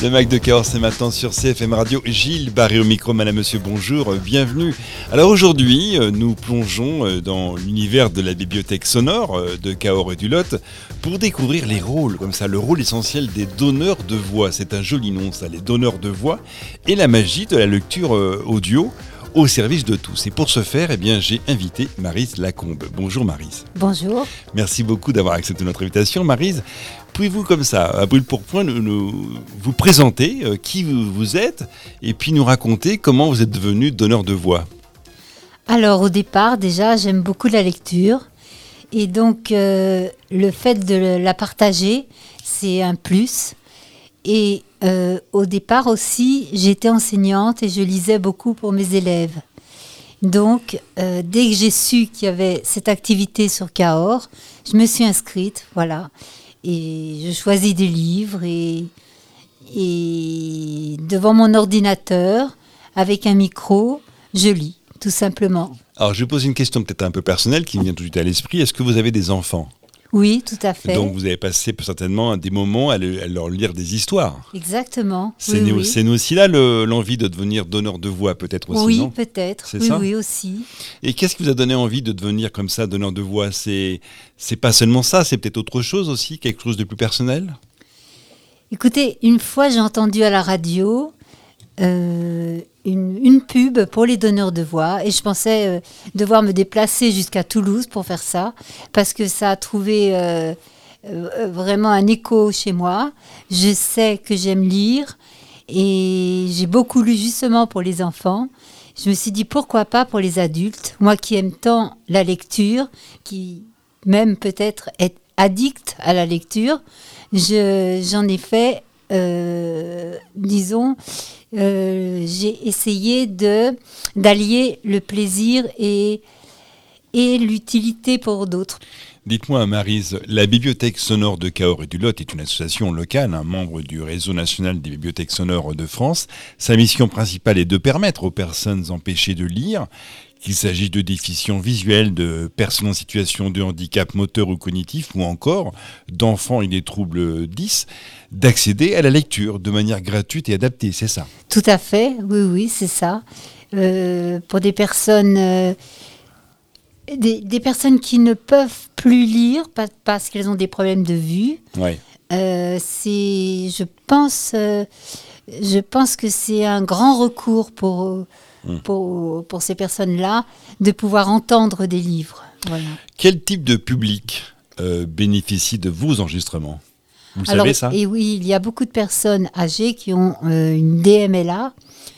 Le Mac de Cahors, c'est maintenant sur CFM Radio. Gilles Barré au micro, madame, monsieur, bonjour, bienvenue. Alors aujourd'hui, nous plongeons dans l'univers de la bibliothèque sonore de Cahors et du Lot pour découvrir les rôles, comme ça, le rôle essentiel des donneurs de voix. C'est un joli nom, ça, les donneurs de voix, et la magie de la lecture audio au service de tous. Et pour ce faire, j'ai invité Maryse Lacombe. Bonjour Maryse. Bonjour. Merci beaucoup d'avoir accepté notre invitation. Maryse, pouvez-vous comme ça, à brûle pour point, vous présenter qui vous êtes et puis nous raconter comment vous êtes devenu donneur de voix? Alors au départ, déjà, j'aime beaucoup la lecture. Et donc, le fait de la partager, c'est un plus. Et au départ aussi, j'étais enseignante et je lisais beaucoup pour mes élèves. Donc, dès que j'ai su qu'il y avait cette activité sur Cahors, je me suis inscrite, voilà. Et je choisis des livres et devant mon ordinateur, avec un micro, je lis, tout simplement. Alors, je pose une question peut-être un peu personnelle qui me vient tout de suite à l'esprit. Est-ce que vous avez des enfants ? Oui, tout à fait. Donc, vous avez passé certainement des moments à leur lire des histoires. Exactement. C'est nous aussi là l'envie de devenir donneur de voix, peut-être aussi, oui, non ? peut-être. C'est ça ? Oui, aussi. Et qu'est-ce qui vous a donné envie de devenir comme ça, donneur de voix ? C'est pas seulement ça, c'est peut-être autre chose aussi, quelque chose de plus personnel ? Écoutez, une fois, j'ai entendu à la radio une pub pour les donneurs de voix et je pensais devoir me déplacer jusqu'à Toulouse pour faire ça parce que ça a trouvé vraiment un écho chez moi. Je sais que j'aime lire et j'ai beaucoup lu justement pour les enfants. Je me suis dit pourquoi pas pour les adultes, moi qui aime tant la lecture, qui même peut-être est addict à la lecture, j'en ai fait, j'ai essayé d'allier le plaisir et l'utilité pour d'autres. Dites-moi, Maryse, la Bibliothèque sonore de Cahors et du Lot est une association locale, un membre du réseau national des bibliothèques sonores de France. Sa mission principale est de permettre aux personnes empêchées de lire, qu'il s'agisse de déficients visuels, de personnes en situation de handicap moteur ou cognitif, ou encore d'enfants et des troubles 10, d'accéder à la lecture de manière gratuite et adaptée, c'est ça ? Tout à fait, oui, c'est ça. Pour des personnes... Des personnes qui ne peuvent plus lire parce qu'elles ont des problèmes de vue. Ouais. Je pense que c'est un grand recours pour ces personnes-là de pouvoir entendre des livres. Voilà. Quel type de public bénéficie de vos enregistrements ? Vous savez ça ? Et oui, il y a beaucoup de personnes âgées qui ont une DMLA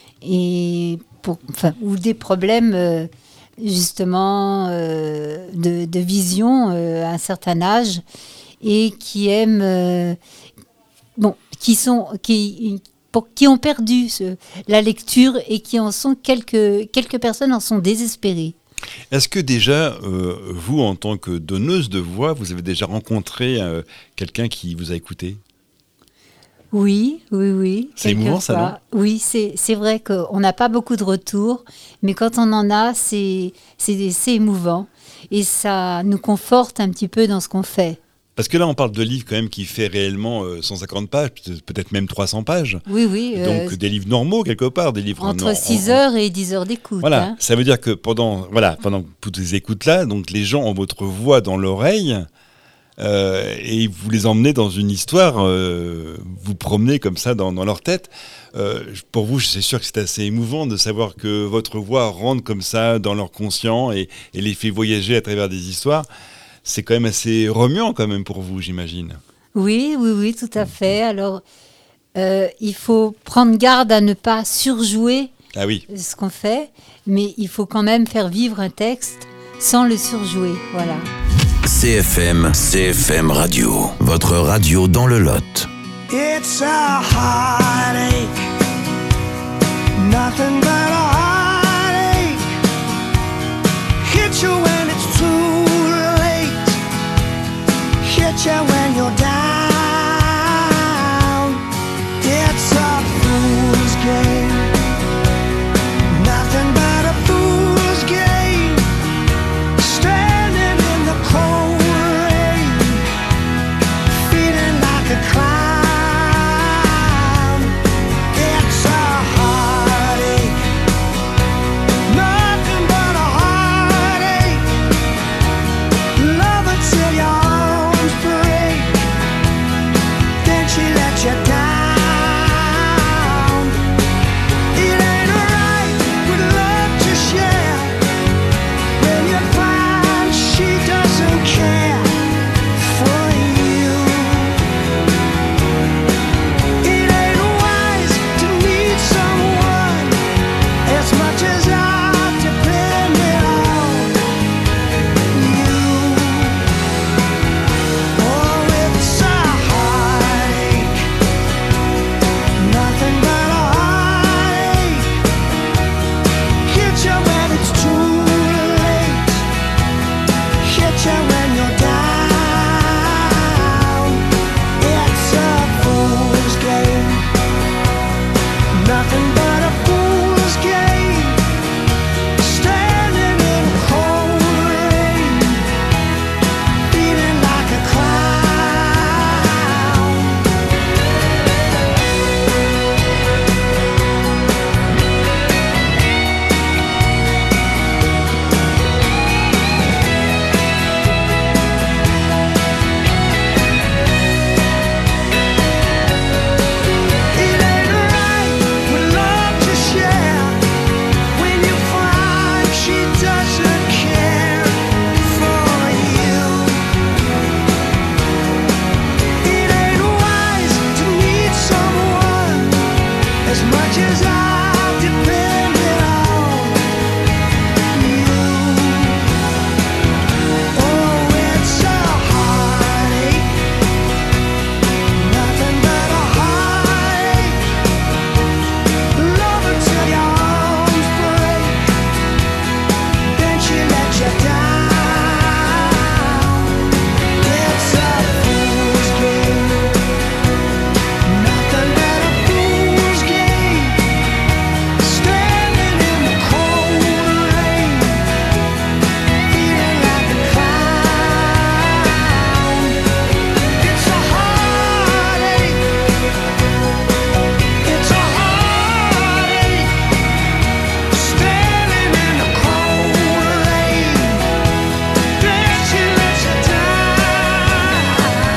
ou des problèmes... justement de vision à un certain âge et qui aiment qui ont perdu la lecture et qui en sont quelques personnes en sont désespérées. Est-ce que déjà vous en tant que donneuse de voix vous avez déjà rencontré quelqu'un qui vous a écouté ? Oui. C'est émouvant ça, non ? Oui, c'est vrai qu'on n'a pas beaucoup de retours, mais quand on en a, c'est émouvant. Et ça nous conforte un petit peu dans ce qu'on fait. Parce que là, on parle de livres quand même qui fait réellement 150 pages, peut-être même 300 pages. Oui. Donc des livres normaux quelque part, des livres... Entre 6 heures et 10 heures d'écoute. Voilà, ça veut dire que pendant toutes ces écoutes-là, donc les gens ont votre voix dans l'oreille... et vous les emmenez dans une histoire, vous promenez comme ça dans leur tête. Pour vous, c'est sûr que c'est assez émouvant de savoir que votre voix rentre comme ça dans leur conscient et les fait voyager à travers des histoires. C'est quand même assez remuant quand même pour vous, j'imagine. Oui, tout à fait. Alors, il faut prendre garde à ne pas surjouer ce qu'on fait, mais il faut quand même faire vivre un texte sans le surjouer, voilà. CFM Radio, votre radio dans le Lot. It's a heartache, nothing but a heartache. Hit you when it's too late, hit you when you're down. It's a fool's game, nothing but a fool's game. Standing in the cold rain, feeling like a clown.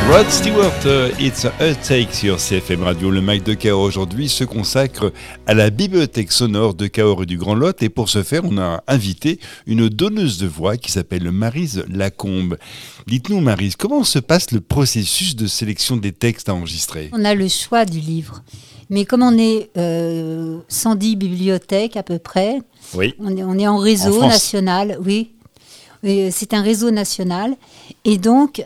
Rod Stewart, It's a Take sur CFM Radio. Le Mic de Cahors aujourd'hui se consacre à la bibliothèque sonore de Cahors et du Grand Lot. Et pour ce faire, on a invité une donneuse de voix qui s'appelle Maryse Lacombe. Dites-nous, Maryse, comment se passe le processus de sélection des textes à enregistrer ? On a le choix du livre. Mais comme on est 110 bibliothèques à peu près, Oui. on est en réseau France. national, oui. C'est un réseau national. Et donc,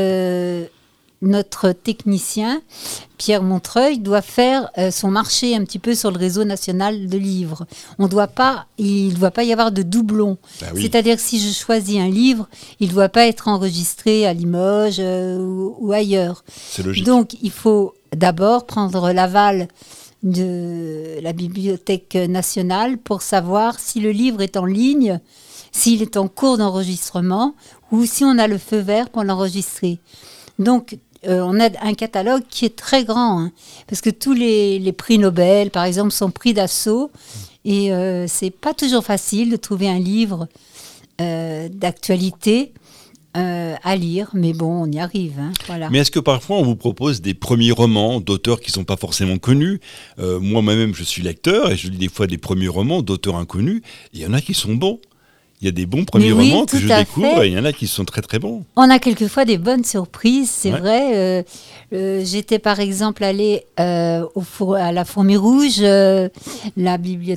notre technicien, Pierre Montreuil, doit faire son marché un petit peu sur le réseau national de livres. Il ne doit pas y avoir de doublons. Bah oui. C'est-à-dire que si je choisis un livre, il ne doit pas être enregistré à Limoges ou ailleurs. C'est logique. Donc, il faut d'abord prendre l'aval de la Bibliothèque nationale pour savoir si le livre est en ligne, s'il est en cours d'enregistrement ou si on a le feu vert pour l'enregistrer. Donc, on a un catalogue qui est très grand, hein, parce que tous les prix Nobel, par exemple, sont pris d'assaut. Et c'est pas toujours facile de trouver un livre d'actualité à lire, mais bon, on y arrive. Hein, voilà. Mais est-ce que parfois on vous propose des premiers romans d'auteurs qui ne sont pas forcément connus ? Moi-même, je suis lecteur et je lis des fois des premiers romans d'auteurs inconnus. Et il y en a qui sont bons. Il y a des bons premiers oui, romans que tout je à découvre fait. et il y en a qui sont très très bons. On a quelquefois des bonnes surprises, c'est Ouais. vrai. J'étais par exemple allée à la Fourmi Rouge, la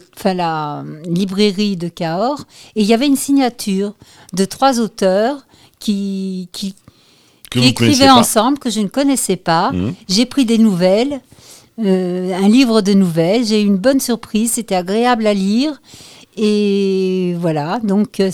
librairie de Cahors, et il y avait une signature de 3 auteurs qui Que vous connaissez écrivaient pas. ensemble, que je ne connaissais pas. Mhm. J'ai pris des nouvelles, un livre de nouvelles. J'ai eu une bonne surprise, c'était agréable à lire. Et voilà, donc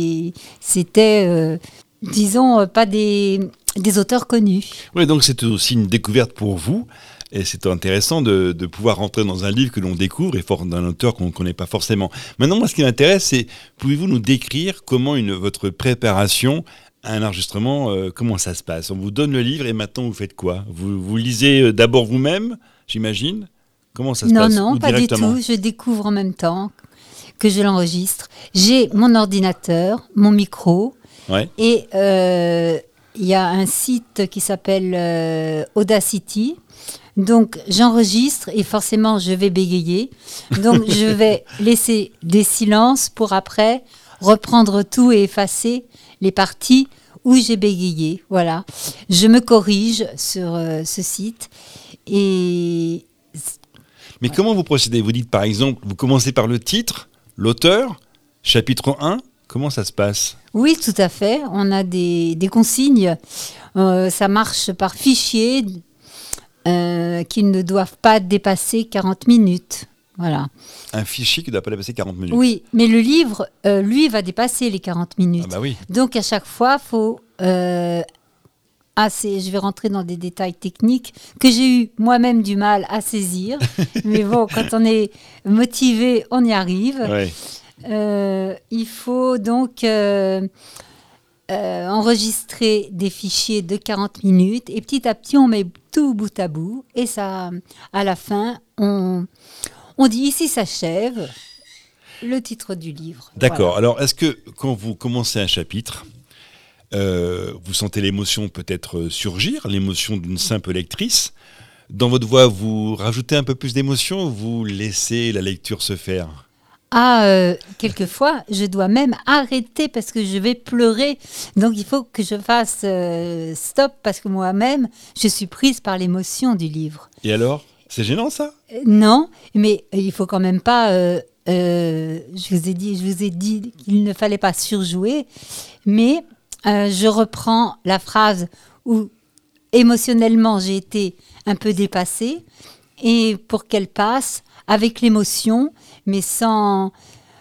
c'était, disons, pas des auteurs connus. Oui, donc c'est aussi une découverte pour vous. Et c'est intéressant de pouvoir rentrer dans un livre que l'on découvre et d'un auteur qu'on ne connaît pas forcément. Maintenant, moi, ce qui m'intéresse, c'est, pouvez-vous nous décrire comment votre préparation à un enregistrement, comment ça se passe ? On vous donne le livre et maintenant, vous faites quoi ? Vous lisez d'abord vous-même, j'imagine ? Comment ça se passe ? Non, Ou pas du directement ? tout. Je découvre en même temps que je l'enregistre. J'ai mon ordinateur, mon micro, Ouais. et il y a un site qui s'appelle Audacity. Donc, j'enregistre et forcément, je vais bégayer. Donc, je vais laisser des silences pour après reprendre tout et effacer les parties où j'ai bégayé. Voilà. Je me corrige sur ce site. Et Mais comment vous procédez ? Vous dites par exemple, vous commencez par le titre, l'auteur, chapitre 1, comment ça se passe ? oui, tout à fait. On a des consignes. Ça marche par fichier qui ne doivent pas dépasser 40 minutes. Voilà. Un fichier qui ne doit pas dépasser 40 minutes. Oui, mais le livre, lui, va dépasser les 40 minutes. Ah bah oui. Donc, à chaque fois, il faut... je vais rentrer dans des détails techniques que j'ai eu moi-même du mal à saisir. Mais bon, quand on est motivé, on y arrive. Ouais. Il faut donc enregistrer des fichiers de 40 minutes et petit à petit, on met tout bout à bout. Et ça, à la fin, on dit ici s'achève le titre du livre. D'accord. Voilà. Alors, est-ce que quand vous commencez un chapitre, vous sentez l'émotion peut-être surgir, l'émotion d'une simple lectrice ? Dans votre voix, vous rajoutez un peu plus d'émotion ou vous laissez la lecture se faire ? Quelquefois, je dois même arrêter parce que je vais pleurer. Donc, il faut que je fasse stop parce que moi-même, je suis prise par l'émotion du livre. Et alors ? C'est gênant ça ? Non, mais il faut quand même pas... je vous ai dit qu'il ne fallait pas surjouer, mais je reprends la phrase où émotionnellement j'ai été un peu dépassée et pour qu'elle passe avec l'émotion, mais sans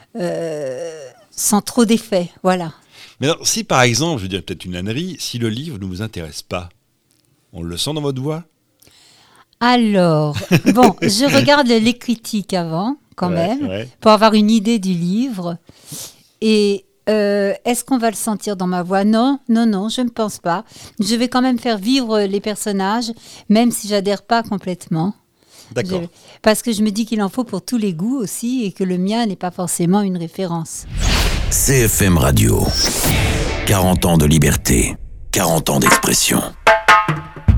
trop d'effet, voilà. Mais alors, si par exemple, je veux dire peut-être une ânerie, si le livre ne vous intéresse pas, on le sent dans votre voix ? Alors, bon, je regarde les critiques avant, quand même, Ouais. pour avoir une idée du livre. Et est-ce qu'on va le sentir dans ma voix ? Non, je ne pense pas. Je vais quand même faire vivre les personnages, même si j'adhère pas complètement. D'accord. Parce que je me dis qu'il en faut pour tous les goûts aussi, et que le mien n'est pas forcément une référence. CFM Radio. 40 ans de liberté, 40 ans d'expression.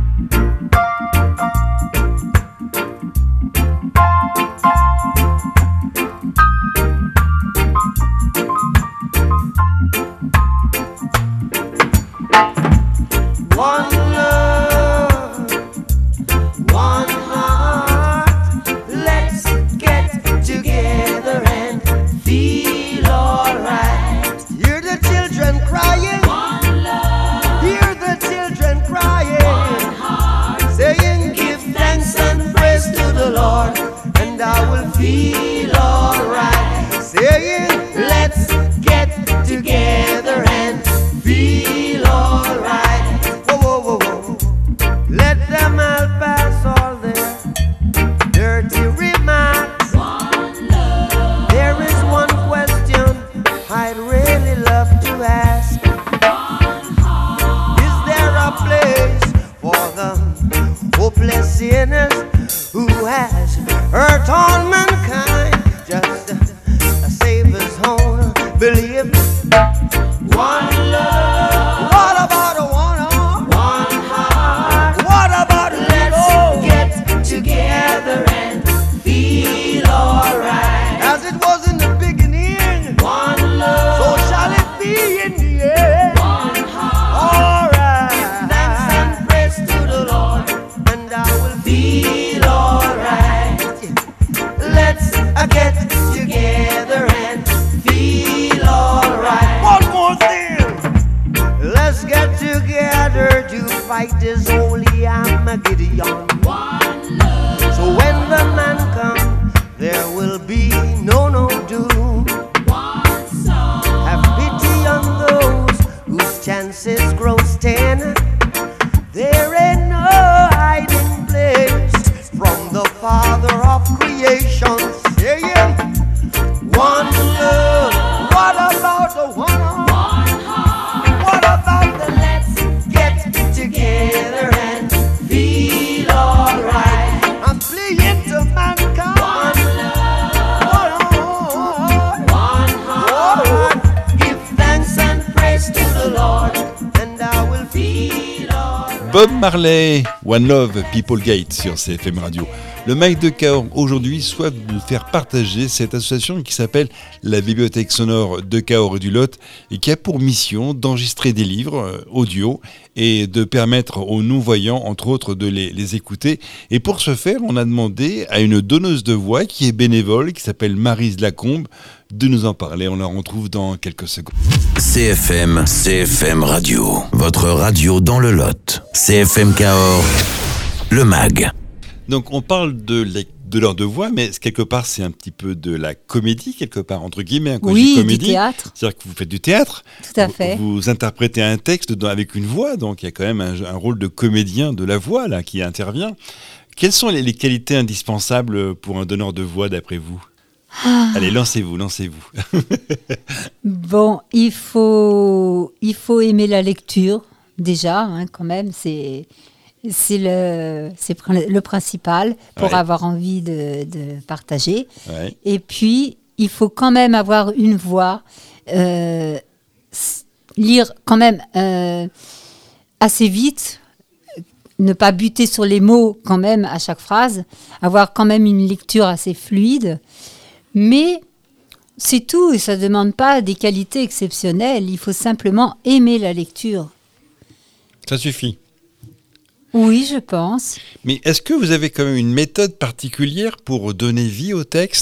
hurt all mankind, just save his own belief. One love. What about a one arm? One heart. What about let's get together and feel alright. As it was in the beginning, one love. So shall it be in the end. One heart. Alright. Give thanks and praise to the Lord, and I will feel alright. Let's get together and feel alright. One more thing. Let's get together to fight this holy Armageddon. One love. So when the man comes, there will be no doom. One song. Have pity on those whose chances grow thin. There ain't no hiding place from the Father of creation. Saying, one love. What about the one heart? One heart. What about the let's get together and feel alright? I'm pleading to mankind. One love. One heart. Give thanks and praise to the Lord, and I will feel alright. Bob Marley, One Love, People Gate sur CFM Radio. Le Mike de Cahors aujourd'hui souhaite nous faire partager cette association qui s'appelle la Bibliothèque Sonore de Cahors et du Lot et qui a pour mission d'enregistrer des livres audio et de permettre aux non-voyants, entre autres, de les écouter. Et pour ce faire, on a demandé à une donneuse de voix qui est bénévole, qui s'appelle Maryse Lacombe, de nous en parler. On la retrouve dans quelques secondes. CFM Radio, votre radio dans le Lot. CFM Cahors, le MAG. Donc on parle de l'heure de voix, mais quelque part c'est un petit peu de la comédie, quelque part, entre guillemets. Quand Oui, je dis comédie, du théâtre. C'est-à-dire que vous faites du théâtre. Tout à fait. Vous interprétez un texte avec une voix, donc il y a quand même un rôle de comédien de la voix là qui intervient. Quelles sont les qualités indispensables pour un donneur de voix d'après vous ? Allez, lancez-vous. Bon, il faut aimer la lecture, déjà, hein, quand même, c'est le principal pour Ouais. avoir envie de partager. Ouais. Et puis, il faut quand même avoir une voix, lire quand même assez vite, ne pas buter sur les mots quand même à chaque phrase, avoir quand même une lecture assez fluide. Mais c'est tout, et ça ne demande pas des qualités exceptionnelles, il faut simplement aimer la lecture. Ça suffit. Oui, je pense. Mais est-ce que vous avez quand même une méthode particulière pour donner vie au texte ?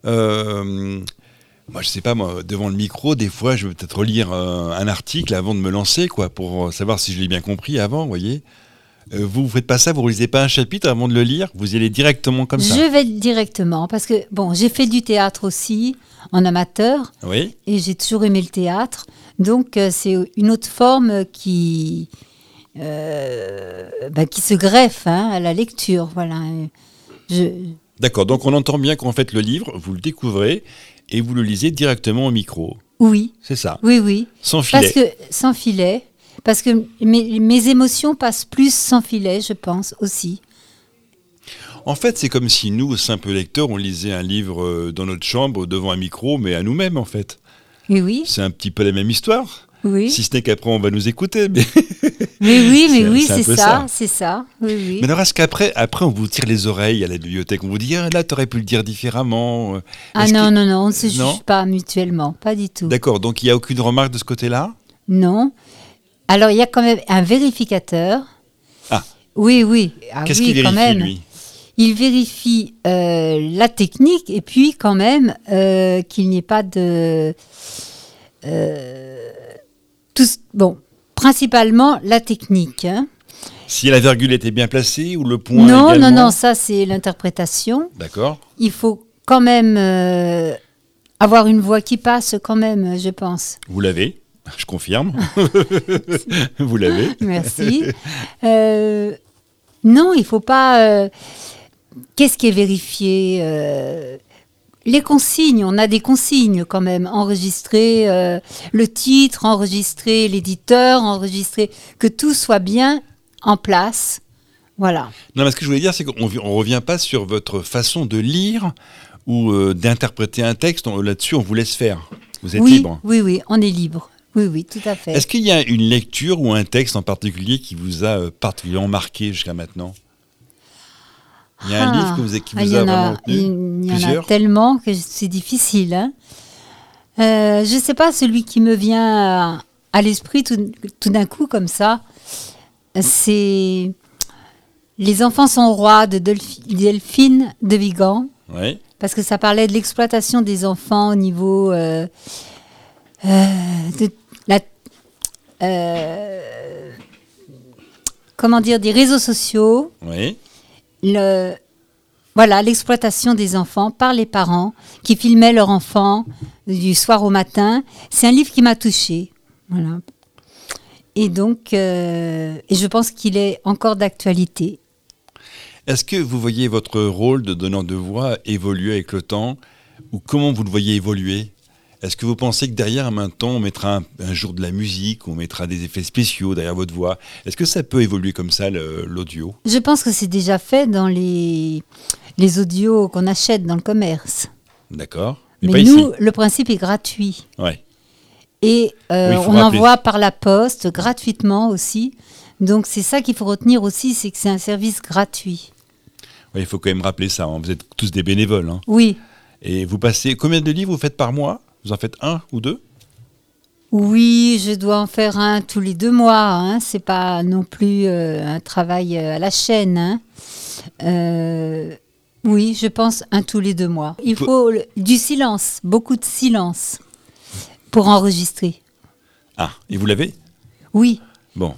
Moi, je sais pas, devant le micro, des fois, je vais peut-être relire un article avant de me lancer, quoi, pour savoir si je l'ai bien compris avant, vous voyez. Vous faites pas ça, vous lisez pas un chapitre avant de le lire, vous y allez directement comme ça. Je vais directement, parce que, bon, j'ai fait du théâtre aussi, en amateur, Oui. et j'ai toujours aimé le théâtre. Donc, c'est une autre forme qui se greffe à la lecture, voilà. D'accord, donc on entend bien qu'en fait le livre, vous le découvrez et vous le lisez directement au micro. Oui, C'est ça, oui. sans filet. Sans filet. Parce que mes émotions passent plus sans filet, je pense, aussi. En fait, c'est comme si nous, simples lecteurs, on lisait un livre dans notre chambre, devant un micro, mais à nous-mêmes, en fait. Et oui, C'est un petit peu la même histoire. oui. Si ce n'est qu'après, on va nous écouter. Mais, C'est un peu ça, c'est ça. Oui. mais alors, est-ce qu'après, on vous tire les oreilles à la bibliothèque ? On vous dit, ah, là, t'aurais pu le dire différemment. Ah Est-ce non, que- on ne se juge Non pas mutuellement, pas du tout. D'accord, donc il n'y a aucune remarque de ce côté-là ? Non. Alors, il y a quand même un vérificateur. Ah. Oui. Ah, Qu'est-ce oui, qu'il quand vérifie, même. lui ? Il vérifie la technique et puis quand même qu'il n'y ait pas de... principalement la technique. Hein. Si la virgule était bien placée ou le point également ? Non, ça c'est l'interprétation. D'accord. Il faut quand même avoir une voix qui passe quand même, je pense. Vous l'avez, je confirme. Vous l'avez. Merci. Non, il ne faut pas... qu'est-ce qui est vérifié les consignes, on a des consignes quand même. Enregistrer le titre, enregistrer l'éditeur, enregistrer... Que tout soit bien en place. Voilà. Non, mais ce que je voulais dire, c'est qu'on ne revient pas sur votre façon de lire ou d'interpréter un texte. Là-dessus, on vous laisse faire. Vous êtes libre. Oui, on est libre. Oui, tout à fait. Est-ce qu'il y a une lecture ou un texte en particulier qui vous a particulièrement marqué jusqu'à maintenant ? Il y a un livre qui vous a vraiment retenu ? Il y en a tellement que c'est difficile. Hein. Je ne sais pas, celui qui me vient à l'esprit tout d'un coup comme ça, c'est Les enfants sont rois de Delphine de Vigan. Oui. Parce que ça parlait de l'exploitation des enfants au niveau de la... comment dire, des réseaux sociaux. Oui. Voilà, l'exploitation des enfants par les parents qui filmaient leurs enfants du soir au matin. C'est un livre qui m'a touchée. Voilà. Et donc, et je pense qu'il est encore d'actualité. Est-ce que vous voyez votre rôle de donneur de voix évoluer avec le temps, ou comment vous le voyez évoluer ? Est-ce que vous pensez que derrière, maintenant, on mettra un jour de la musique, on mettra des effets spéciaux derrière votre voix ? Est-ce que ça peut évoluer comme ça, l'audio ? Je pense que c'est déjà fait dans les audios qu'on achète dans le commerce. D'accord. Mais pas nous, ici. le principe est gratuit. Ouais. Et Oui, on envoie par la poste gratuitement aussi. Donc c'est ça qu'il faut retenir aussi, c'est que c'est un service gratuit. Oui, il faut quand même rappeler ça. Hein. Vous êtes tous des bénévoles. Hein. Oui. Et vous passez... Combien de livres vous faites par mois ? Vous en faites 1 ou 2 ? Oui, je dois en faire un tous les 2 mois. Hein. C'est pas non plus un travail à la chaîne. Hein. Oui, je pense un tous les 2 mois. Il faut du silence, beaucoup de silence pour enregistrer. Ah, et vous l'avez ? Oui. Bon.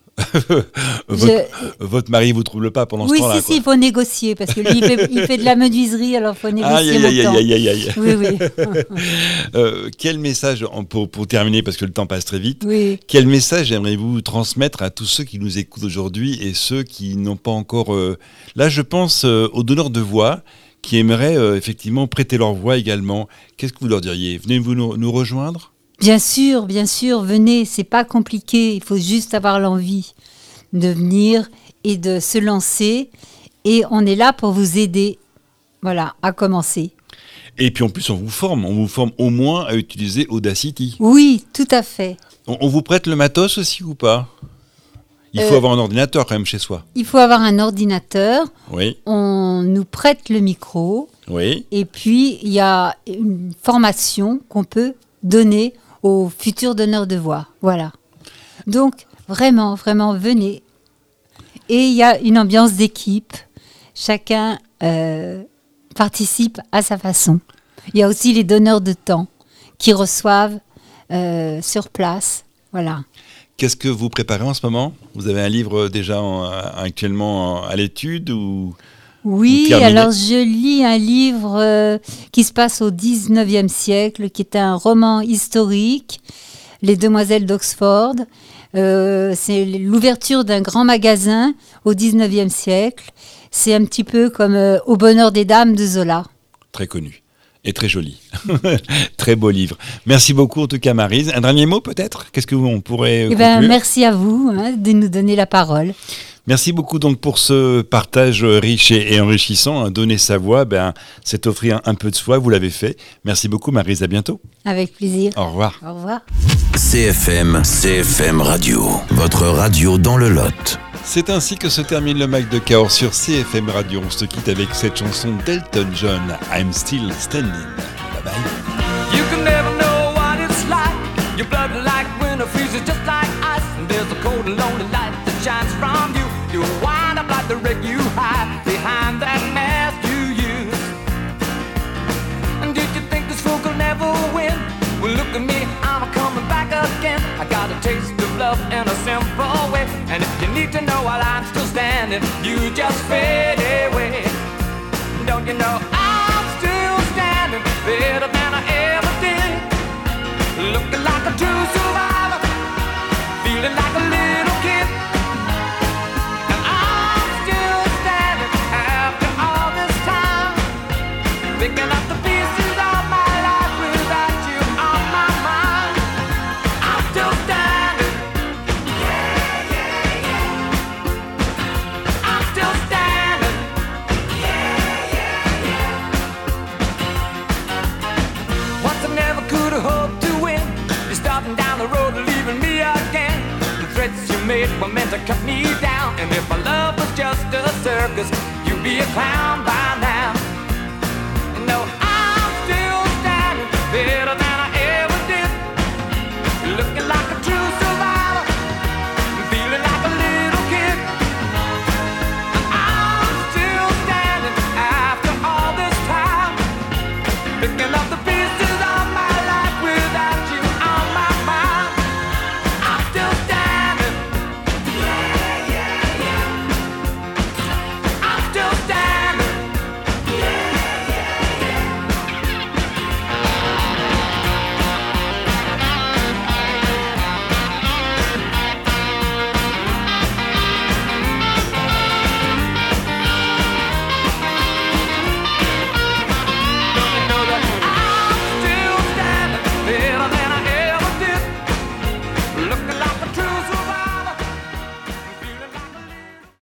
Votre mari vous trouble pas pendant ce temps-là ? Oui, il faut négocier parce que lui, il fait de la menuiserie, alors il faut négocier mon temps. Aïe. Oui. Quel message, pour terminer, parce que le temps passe très vite, oui. Quel message aimeriez-vous transmettre à tous ceux qui nous écoutent aujourd'hui et ceux qui n'ont pas encore... Là, je pense aux donneurs de voix qui aimeraient effectivement prêter leur voix également. Qu'est-ce que vous leur diriez ? Venez-vous nous rejoindre ? Bien sûr, venez, c'est pas compliqué, il faut juste avoir l'envie de venir et de se lancer et on est là pour vous aider, voilà, à commencer. Et puis en plus on vous forme au moins à utiliser Audacity. Oui, tout à fait. On vous prête le matos aussi ou pas ? Il faut avoir un ordinateur quand même chez soi. Il faut avoir un ordinateur, oui. On nous prête le micro, oui. Et puis il y a une formation qu'on peut donner aux futurs donneurs de voix. Voilà. Donc, vraiment, venez. Et il y a une ambiance d'équipe. Chacun participe à sa façon. Il y a aussi les donneurs de temps qui reçoivent sur place. Voilà. Qu'est-ce que vous préparez en ce moment ? Vous avez un livre déjà actuellement à l'étude ou... Oui, alors je lis un livre qui se passe au 19e siècle, qui est un roman historique, Les Demoiselles d'Oxford. C'est l'ouverture d'un grand magasin au 19e siècle. C'est un petit peu comme Au bonheur des dames de Zola. Très connu et très joli. Très beau livre. Merci beaucoup en tout cas Maryse. Un dernier mot peut-être ? Qu'est-ce qu'on pourrait conclure ? Merci à vous de nous donner la parole. Merci beaucoup donc pour ce partage riche et enrichissant. Donner sa voix, c'est offrir un peu de soi, vous l'avez fait. Merci beaucoup Maryse, à bientôt. Avec plaisir. Au revoir. Au revoir. CFM Radio, votre radio dans le Lot. C'est ainsi que se termine le Mag de Cahors sur CFM Radio. On se quitte avec cette chanson d'Elton John, I'm Still Standing. Bye bye. You can never know what it's like. Your blood like winter freezes just like ice. And there's a cold and lonely light that shines from you. You wind up like the wreck you hide behind that mask you use. And did you think this fool could never win? Well, look at me, I'm coming back again. I got a taste of love in a simple way. And if you need to know while I'm still standing, you just fade away. Don't you know I'm still standing better than I ever did? Looking like a true survivor, feeling like a little kid. And I'm still standing after all this time, picking up the pieces of my life without you on my mind. I'm still standing. I'm still love was just a circus, you'd be a clown by